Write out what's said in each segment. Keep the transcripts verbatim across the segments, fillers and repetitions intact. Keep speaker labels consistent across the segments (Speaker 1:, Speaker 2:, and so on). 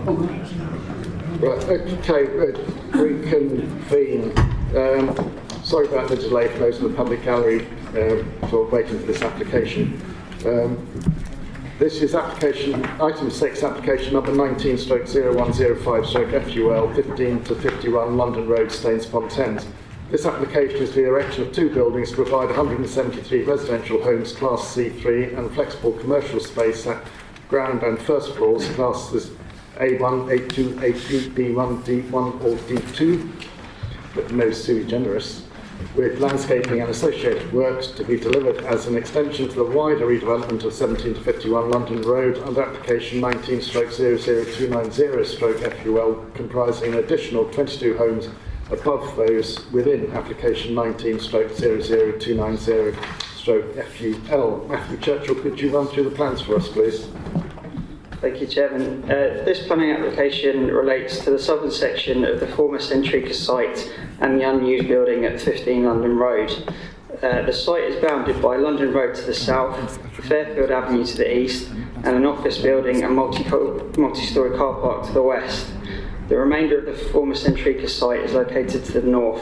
Speaker 1: Right, okay, reconvene. Um, sorry about the delay for those in the public gallery um, for waiting for this application. Um, this is application, item six, application number nineteen stroke zero one zero five stroke F U L fifteen to fifty-one London Road, Staines-upon-Thames. This application is for the erection of two buildings to provide one hundred seventy-three residential homes, Class C three, and flexible commercial space at ground and first floors, classes A one, A two, A three, B one, D one, or D two, but no sui generis, with landscaping and associated works to be delivered as an extension to the wider redevelopment of seventeen to fifty-one London Road under application nineteen stroke zero zero two nine zero stroke F U L, comprising an additional twenty-two homes above those within application nineteen stroke zero zero two nine zero stroke F U L. Matthew Churchill, could you run through the plans for us, please?
Speaker 2: Thank you, Chairman. Uh, this planning application relates to the southern section of the former Centrica site and the unused building at fifteen London Road. Uh, the site is bounded by London Road to the south, Fairfield Avenue to the east, and an office building and multi- multi-storey car park to the west. The remainder of the former Centrica site is located to the north.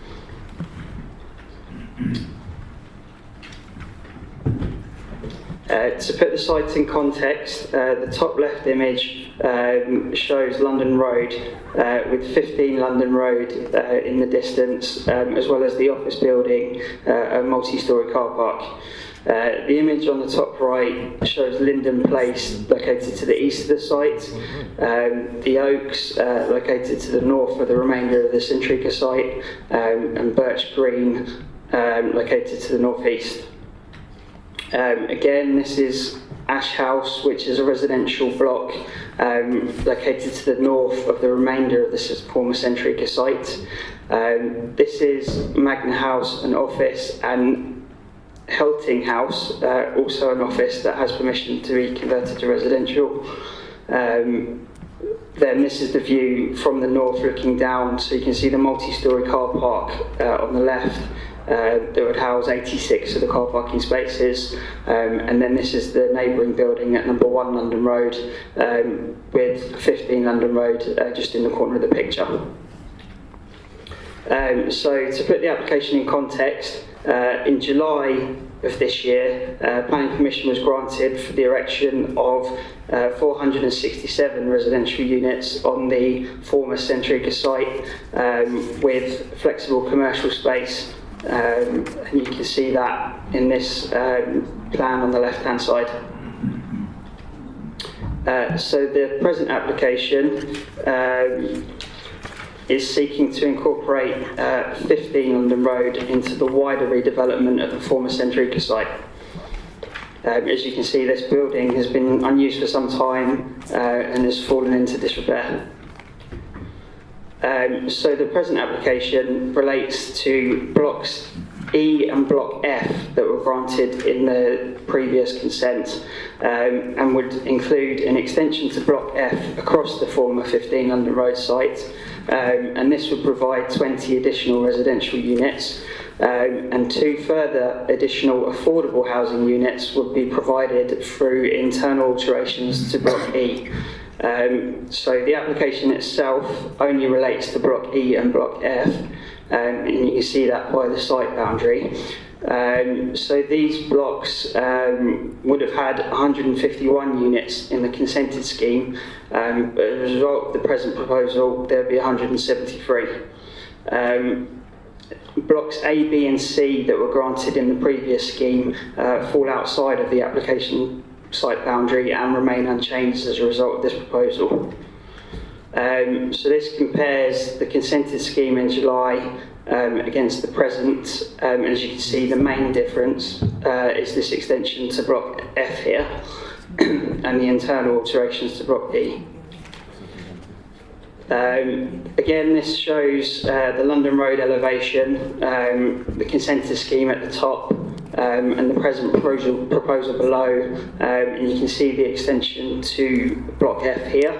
Speaker 2: Uh, to put the site in context, uh, the top left image um, shows London Road uh, with fifteen London Road uh, in the distance, um, as well as the office building, uh, a multi-storey car park. Uh, the image on the top right shows Linden Place, located to the east of the site, um, the Oaks, uh, located to the north of the remainder of the Centrica site, um, and Birch Green, um, located to the northeast. Um, again, this is Ash House, which is a residential block um, located to the north of the remainder of the former Centrica site. Um, this is Magna House, an office, and Helting House, uh, also an office that has permission to be converted to residential. Um, then this is the view from the north looking down, so you can see the multi-storey car park uh, on the left. Uh, that would house eighty-six of the car parking spaces, um, and then this is the neighbouring building at number one London Road, um, with fifteen London Road uh, just in the corner of the picture. Um, so to put the application in context, uh, in July of this year, uh, planning permission was granted for the erection of uh, four hundred sixty-seven residential units on the former Centrica site, um, with flexible commercial space. Um, and you can see that in this um, plan on the left hand side. Uh, so the present application um, is seeking to incorporate uh, fifteen London Road into the wider redevelopment of the former Centrica site. Um, as you can see, this building has been unused for some time uh, and has fallen into disrepair. Um, so the present application relates to blocks E and block F that were granted in the previous consent, um, and would include an extension to block F across the former fifteen London Road site, um, and this would provide twenty additional residential units, um, and two further additional affordable housing units would be provided through internal alterations to block E. Um, so the application itself only relates to block E and block F, um, and you can see that by the site boundary. Um, so these blocks um, would have had one hundred fifty-one units in the consented scheme, um, but as a result of the present proposal there would be one hundred seventy-three. Um, blocks A, B and C that were granted in the previous scheme uh, fall outside of the application site boundary and remain unchanged as a result of this proposal. Um, so this compares the consented scheme in July um, against the present, um, and as you can see the main difference uh, is this extension to block F here and the internal alterations to block E. Um, again, this shows uh, the London Road elevation, um, the consented scheme at the top, Um, and the present proposal, proposal below, um, and you can see the extension to block F here.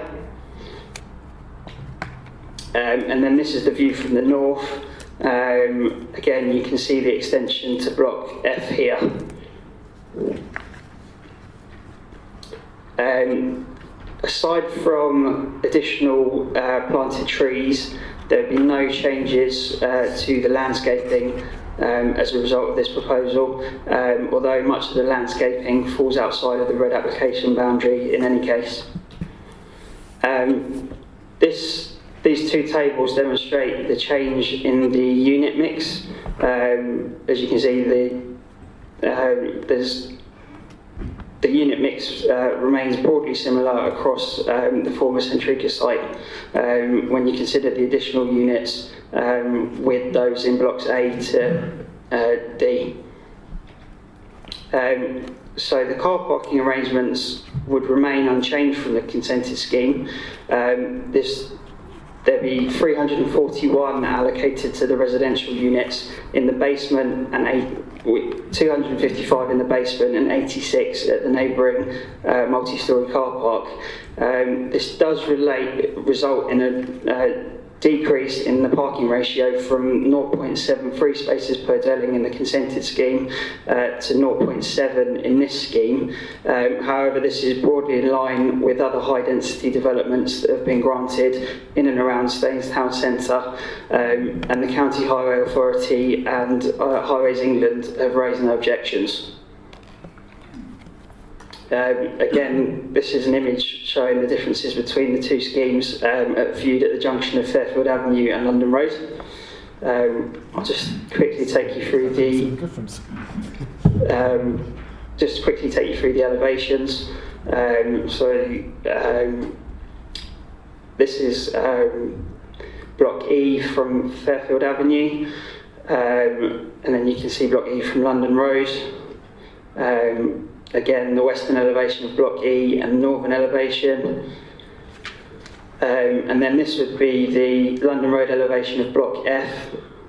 Speaker 2: Um, and then this is the view from the north. Um, again, you can see the extension to block F here. Um, aside from additional uh, planted trees, there have been no changes uh, to the landscaping um, as a result of this proposal, um, although much of the landscaping falls outside of the red application boundary in any case. Um, this, these two tables demonstrate the change in the unit mix. Um, as you can see, the, uh, there's The unit mix uh, remains broadly similar across um, the former Centrica site um, when you consider the additional units um, with those in blocks A to uh, D. Um, so the car parking arrangements would remain unchanged from the consented scheme. Um, this There'd be three hundred forty-one allocated to the residential units in the basement and eight, two hundred fifty-five in the basement and eighty-six at the neighbouring uh, multi-storey car park. Um, this does relate, result in a uh, decrease in the parking ratio from zero point seven three spaces per dwelling in the consented scheme uh, to zero point seven in this scheme. Um, however, this is broadly in line with other high density developments that have been granted in and around Staines Town Centre, um, and the County Highway Authority and uh, Highways England have raised no objections. Um, again, this is an image showing the differences between the two schemes um, at, viewed at the junction of Fairfield Avenue and London Road. Um, I'll just quickly take you through the um, just quickly take you through the elevations. Um, so um, this is um, Block E from Fairfield Avenue, um, and then you can see Block E from London Road. Um, Again, the western elevation of Block E and northern elevation. Um, and then this would be the London Road elevation of Block F,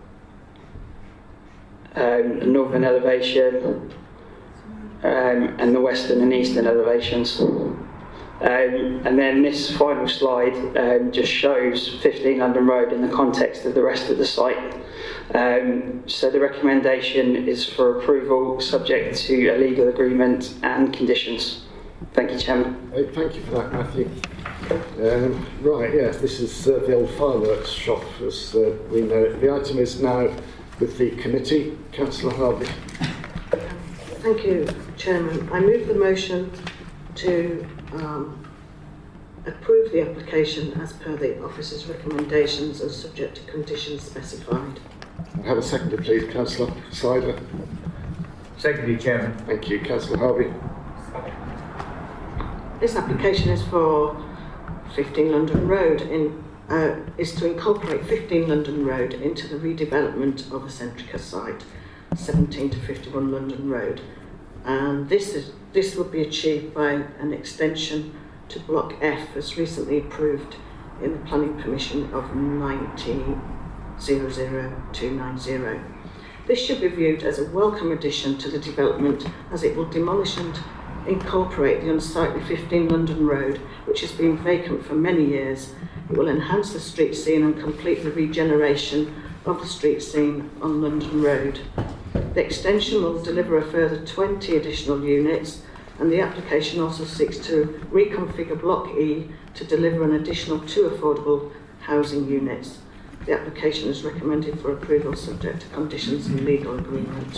Speaker 2: um, the northern elevation, um, and the western and eastern elevations. Um, and then this final slide um, just shows fifteen London Road in the context of the rest of the site. Um, so the recommendation is for approval subject to a legal agreement and conditions. Thank you, Chairman.
Speaker 1: Uh, thank you for that, Matthew. Um, right, yes, this is uh, the old fireworks shop, as uh, we know it. The item is now with the committee. Councillor Harvey.
Speaker 3: Thank you, Chairman. I move the motion to um, approve the application as per the officer's recommendations and subject to conditions specified.
Speaker 1: Have a seconder, please, Councillor Sider.
Speaker 4: Secondly, Chairman.
Speaker 1: Thank you, Councillor Harvey.
Speaker 3: This application is for fifteen London Road, in, uh, is to incorporate fifteen London Road into the redevelopment of a Centrica site, seventeen to fifty-one London Road. And this is this will be achieved by an extension to Block F, as recently approved in the Planning Permission of nineteen zero zero two nine zero. This should be viewed as a welcome addition to the development, as it will demolish and incorporate the unsightly fifteen London Road, which has been vacant for many years. It will enhance the street scene and complete the regeneration of the street scene on London Road. The extension will deliver a further twenty additional units, and the application also seeks to reconfigure Block E to deliver an additional two affordable housing units. The application is recommended for approval subject to conditions and legal agreement.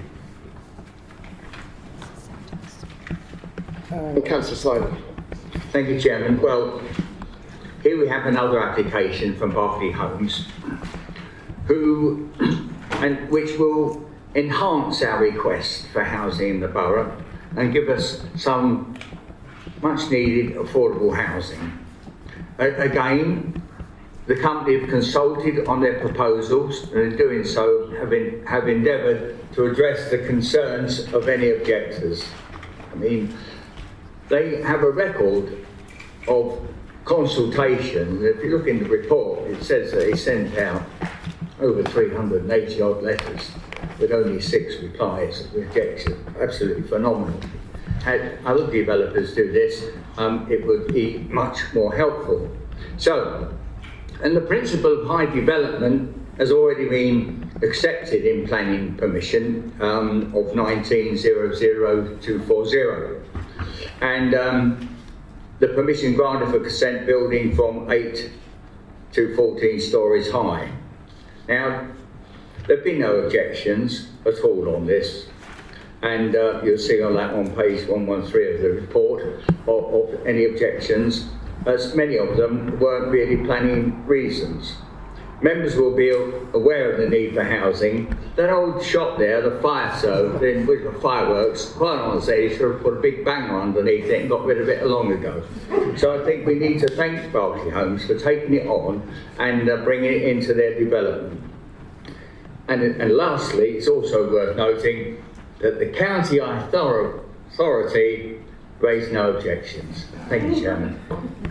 Speaker 1: Uh, Councillor Sider.
Speaker 4: Thank you, Chairman. Well, here we have another application from Berkeley Homes, who, and which will enhance our request for housing in the borough and give us some much needed affordable housing. Uh, again, the company have consulted on their proposals, and in doing so have, in, have endeavoured to address the concerns of any objectors. I mean, they have a record of consultation. If you look in the report, it says that they sent out over three hundred eighty odd letters with only six replies of rejection. Absolutely phenomenal. Had other developers do this, um, it would be much more helpful. So, and the principle of high development has already been accepted in planning permission um, of nineteen zero zero two four zero. And um, the permission granted for consent building from eight to fourteen stories high. Now, there have been no objections at all on this, and uh, you'll see on that on page one one three of the report of, of any objections, as many of them weren't really planning reasons. Members will be aware of the need for housing. That old shop there, the fire stove, in with the fireworks, quite honestly, they should have put a big banger underneath it and got rid of it long ago. So I think we need to thank Berkeley Homes for taking it on and uh, bringing it into their development. And, and lastly, it's also worth noting that the county authority raised no objections. Thank you, Chairman.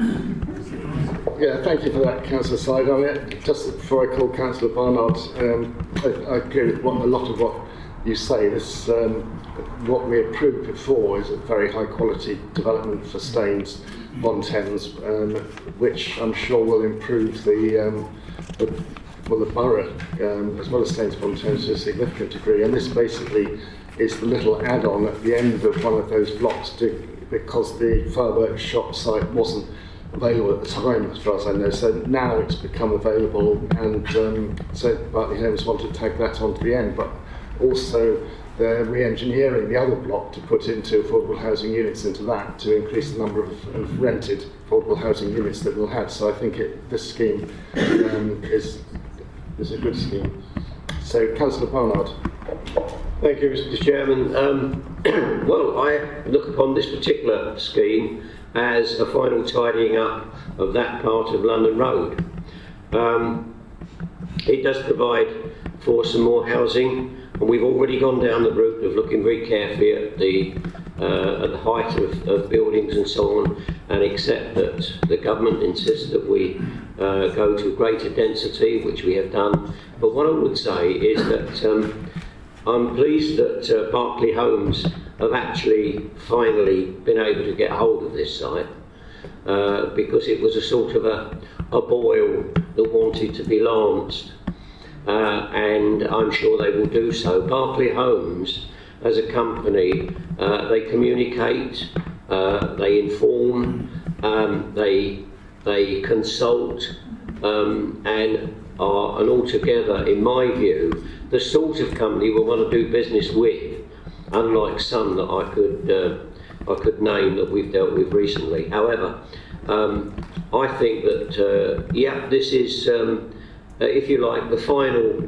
Speaker 1: Yeah, thank you for that, Councillor Syed. I mean, just before I call Councillor Barnard, um, I, I agree with what, a lot of what you say. This, um, what we approved before is a very high quality development for Staines, Bond Thames, um, which I'm sure will improve the, um, the well, the borough, um, as well as Staines, Bond Thames, to a significant degree. And this basically is the little add-on at the end of one of those blocks, to, because the fireworks shop site wasn't available at the time, as far as I know. So now it's become available, and um, so Berkeley Homes want to tag that onto the end, but also they're re-engineering the other block to put into affordable housing units into that, to increase the number of, of rented affordable housing units that we'll have. So I think it, this scheme um, is is a good scheme. So, Councillor Barnard.
Speaker 5: Thank you, Mister Chairman. Um, well, I look upon this particular scheme as a final tidying up of that part of London Road. Um, it does provide for some more housing, and we've already gone down the route of looking very carefully at the uh, at the height of, of buildings and so on, and accept that the government insists that we uh, go to greater density, which we have done. But what I would say is that um, I'm pleased that uh, Berkeley Homes have actually finally been able to get hold of this site, uh, because it was a sort of a, a boil that wanted to be lanced, uh, and I'm sure they will do so. Berkeley Homes, as a company, uh, they communicate, uh, they inform, um, they, they consult, um, and are, and altogether, in my view, the sort of company we want to do business with, unlike some that I could uh, I could name that we've dealt with recently. However, um, I think that uh, yeah, this is, um, uh, if you like, the final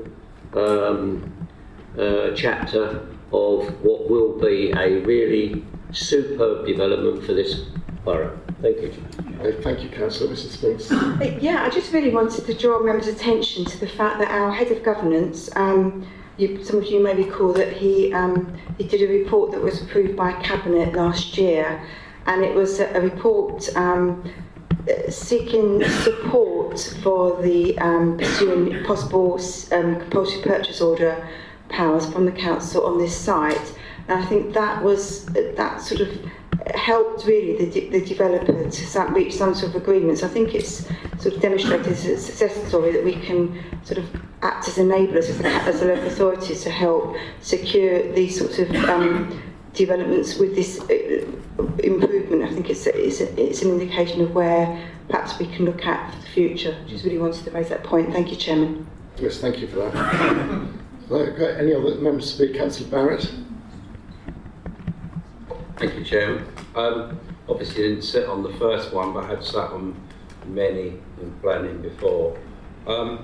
Speaker 5: um, uh, chapter of what will be a really superb development for this borough. Thank you.
Speaker 1: Uh, thank you, Councillor. Missus Spinks.
Speaker 6: Yeah, I just really wanted to draw members' attention to the fact that our head of governance, um, you, some of you may recall that he um, he did a report that was approved by Cabinet last year, and it was a, a report um, seeking support for the um, pursuing possible um, compulsory purchase order powers from the council on this site. And I think that was that sort of helped really the, de the developer to some, reach some sort of agreement. So I think it's sort of demonstrated as a success story that we can sort of act as enablers as, a, as a local authorities to help secure these sorts of um, developments with this uh, improvement. I think it's, it's, it's an indication of where perhaps we can look at for the future. I just really wanted to raise that point. Thank you, Chairman.
Speaker 1: Yes, thank you for that. So, got any other members to speak? Councillor Barrett.
Speaker 7: Thank you, Chairman. Um, obviously, I didn't sit on the first one, but I had sat on many in planning before. Um,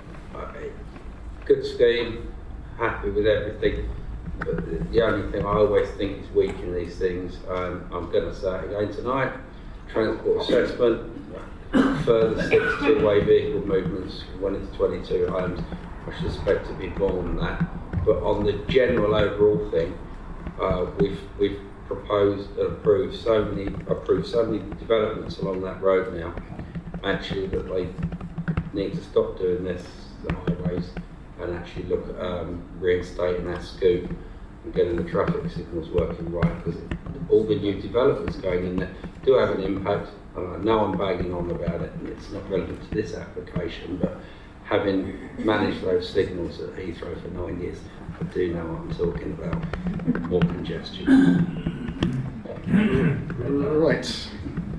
Speaker 7: good scheme, happy with everything. But the, the only thing I always think is weak in these things, um, I'm going to say it again tonight, transport assessment, further six two-way vehicle movements when it's twenty-two homes. I suspect to be more than that. But on the general overall thing, uh, we've we've proposed and approved so many approved so many developments along that road now, actually, that they need to stop doing this, the highways, and actually look at um, reinstating that scoop and getting the traffic signals working right, because all the new developments going in there do have an impact. And I know I'm bagging on about it, and it's not relevant to this application, but having managed those signals at Heathrow for nine years, I do know what I'm talking about. More congestion.
Speaker 1: Right.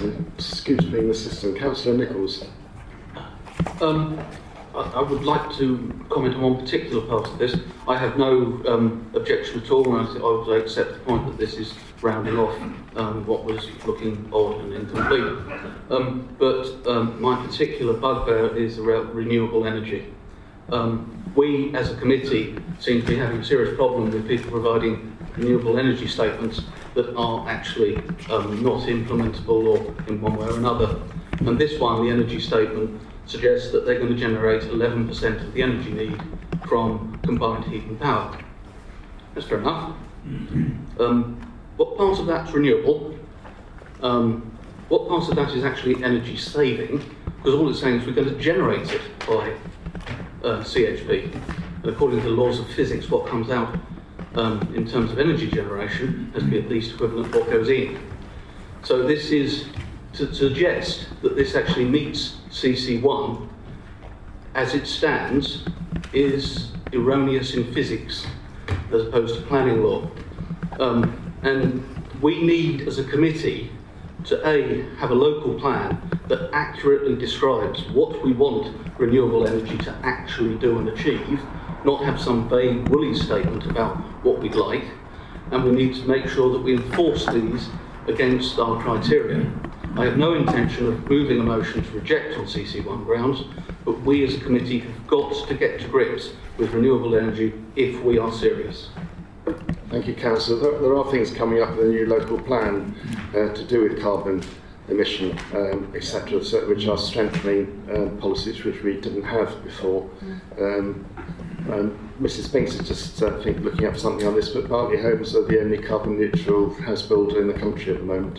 Speaker 1: excuse me, in the system. Councillor Nichols.
Speaker 8: Um, I, I would like to comment on one particular part of this. I have no um, objection at all, and I, I would accept the point that this is rounding off um, what was looking odd and incomplete. Um, but um, my particular bugbear is around renewable energy. Um, we, as a committee, seem to be having a serious problem with people providing renewable energy statements that are actually um, not implementable or in one way or another. And this one, the energy statement, suggests that they're going to generate eleven percent of the energy need from combined heat and power. That's fair enough. Um, what part of that's renewable? Um, what part of that is actually energy saving? Because all it's saying is we're going to generate it by uh, C H P. And according to the laws of physics, what comes out um, in terms of energy generation has to be at least equivalent to what goes in. So this is to suggest that this actually meets C C one as it stands is erroneous in physics as opposed to planning law. Um, and we need, as a committee, to A, have a local plan that accurately describes what we want renewable energy to actually do and achieve, not have some vague woolly statement about what we'd like, and we need to make sure that we enforce these against our criteria. I have no intention of moving a motion to reject on C C one grounds, but we as a committee have got to get to grips with renewable energy if we are serious.
Speaker 1: Thank you, Councillor. There, there are things coming up in the new local plan uh, to do with carbon emission, um, et cetera, so, which are strengthening um, policies which we didn't have before. Um, um, Missus Spinks is just, uh, I think, looking up something on this, but Bartley Homes are the only carbon neutral house builder in the country at the moment.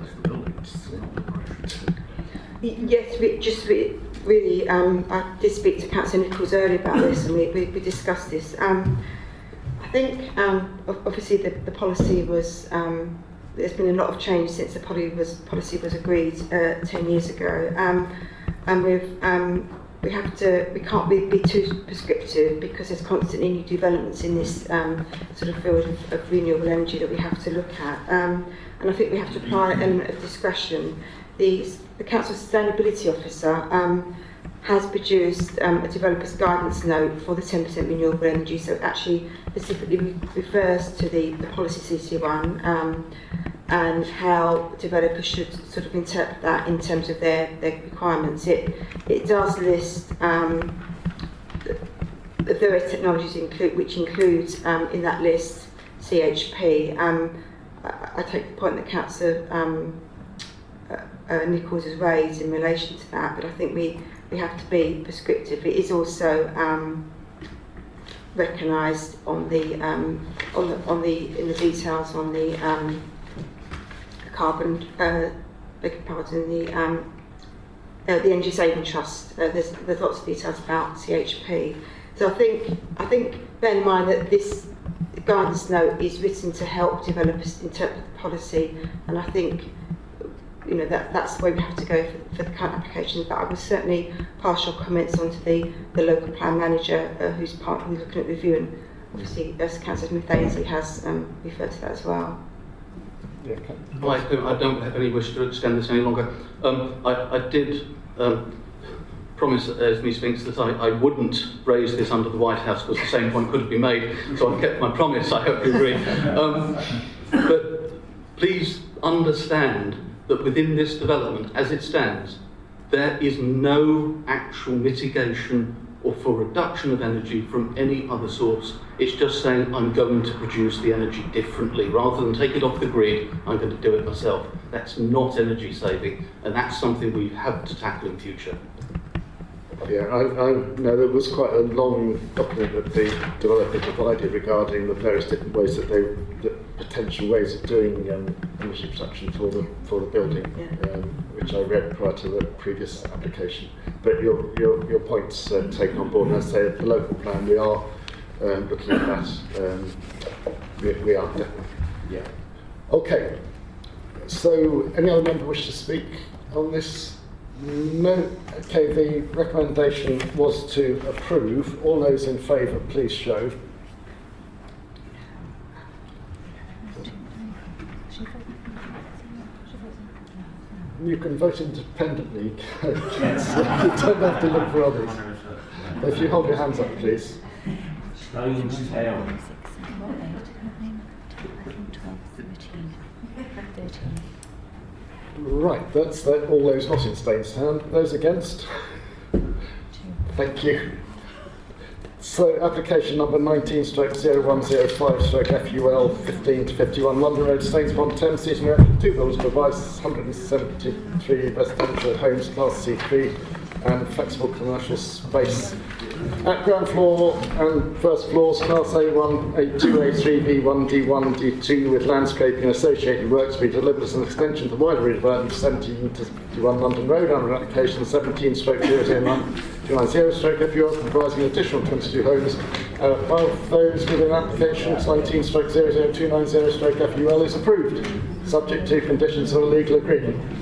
Speaker 6: Yes, we just we, really, um, I did speak to Councillor Nichols earlier about this, and we, we, we discussed this. Um, I think, um, obviously, the, the policy was, um, there's been a lot of change since the policy was, policy was agreed uh, ten years ago. Um, and we've, um, we have to, we can't be, be too prescriptive because there's constantly new developments in this um, sort of field of, of renewable energy that we have to look at. Um, and I think we have to apply an element of discretion. The, the Council Sustainability Officer um, has produced um, a developer's guidance note for the ten percent renewable energy, so it actually specifically re refers to the, the policy C C one um, and how developers should sort of interpret that in terms of their, their requirements. It, it does list um, the, the various technologies include, which includes um, in that list C H P. Um, I, I take the point that Councillor um, uh, uh, Nichols has raised in relation to that, but I think we we have to be prescriptive. It is also um, recognised on the um, on the on the in the details on the um, carbon. Uh, beg your pardon. The um, uh, the Energy Saving Trust. Uh, there's there's lots of details about C H P. So I think I think bear in mind that this guidance note is written to help developers interpret the policy, and I think, you know, that that's the way we have to go for, for the current application. But I will certainly pass your comments on to the, the local plan manager uh, who's part who's looking at review, and obviously as Councillor Smith-Ainslie has um, referred to that as well.
Speaker 1: Yeah, okay.
Speaker 8: I, I don't have any wish to extend this any longer. Um, I, I did um, promise, as Miz Spinks, that I, I wouldn't raise this under the White House because the same point could have been made, so I've kept my promise, I hope you agree. Um, but please understand that within this development, as it stands, there is no actual mitigation or for reduction of energy from any other source. It's just saying, I'm going to produce the energy differently. Rather than take it off the grid, I'm going to do it myself. That's not energy saving, and that's something we have to tackle in future.
Speaker 1: Yeah, I, I know there was quite a long document that the developer provided regarding the various different ways that they, the potential ways of doing um, energy production for the for the building,
Speaker 6: Yeah.
Speaker 1: um, which I read prior to the previous application. But your your your points uh, taken on board, and I say the local plan we are um, looking at that. Um, we, we are definitely. Yeah. Okay. So, any other member wish to speak on this? No. Okay, the recommendation was to approve. All those in favour, please show. You can vote independently. You don't have to look for others. If you hold your hands up, please. Right, that's that, all those not in Staines Town. Those against? Thank you. So, application number nineteen stroke zero one zero five stroke F U L fifteen to fifty-one London Road, Staines Pond, Thames, seating erection two buildings provides one hundred seventy-three residential homes, class C three, and flexible commercial space. At ground floor and first floors, class A one, A two, A three, B one, D one, D two, with landscaping and associated works to be delivered as an extension to the wider redevelopment of seventeen to fifty-one London Road under application seventeen stroke zero zero nine two nine zero stroke F U L, comprising an additional twenty-two homes. Uh, above those within application nineteen stroke zero zero two nine zero stroke F U L is approved, subject to conditions of a legal agreement.